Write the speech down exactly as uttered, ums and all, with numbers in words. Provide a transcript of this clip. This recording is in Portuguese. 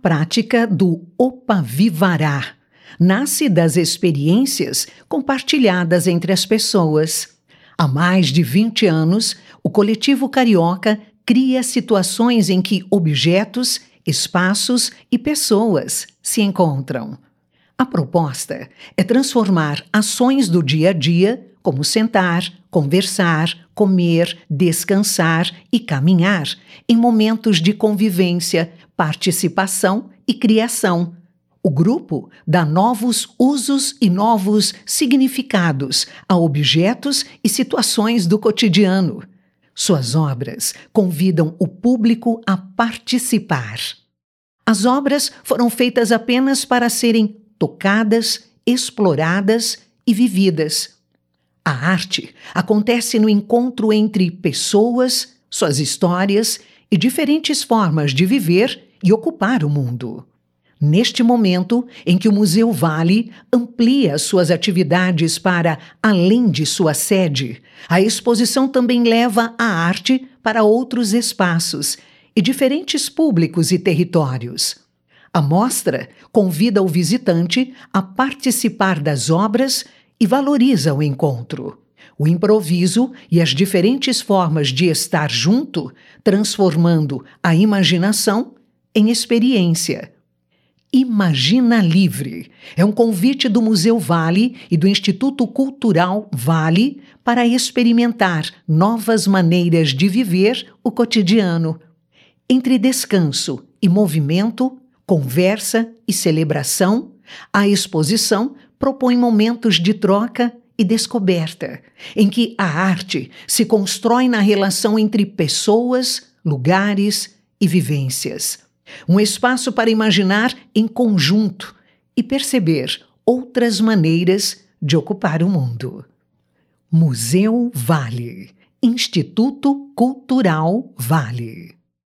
prática do Opavivará nasce das experiências compartilhadas entre as pessoas. Há mais de vinte anos, o coletivo carioca cria situações em que objetos, espaços e pessoas se encontram. A proposta é transformar ações do dia a dia, como sentar, conversar, comer, descansar e caminhar, em momentos de convivência, participação e criação. O grupo dá novos usos e novos significados a objetos e situações do cotidiano. Suas obras convidam o público a participar. As obras foram feitas apenas para serem tocadas, exploradas e vividas. A arte acontece no encontro entre pessoas, suas histórias e diferentes formas de viver e ocupar o mundo. Neste momento em que o Museu Vale amplia suas atividades para além de sua sede, a exposição também leva a arte para outros espaços e diferentes públicos e territórios. A mostra convida o visitante a participar das obras e valoriza o encontro, o improviso e as diferentes formas de estar junto, transformando a imaginação em experiência. Imagina Livre é um convite do Museu Vale e do Instituto Cultural Vale para experimentar novas maneiras de viver o cotidiano. Entre descanso e movimento, conversa e celebração, a exposição propõe momentos de troca e descoberta, em que a arte se constrói na relação entre pessoas, lugares e vivências. Um espaço para imaginar em conjunto e perceber outras maneiras de ocupar o mundo. Museu Vale, Instituto Cultural Vale.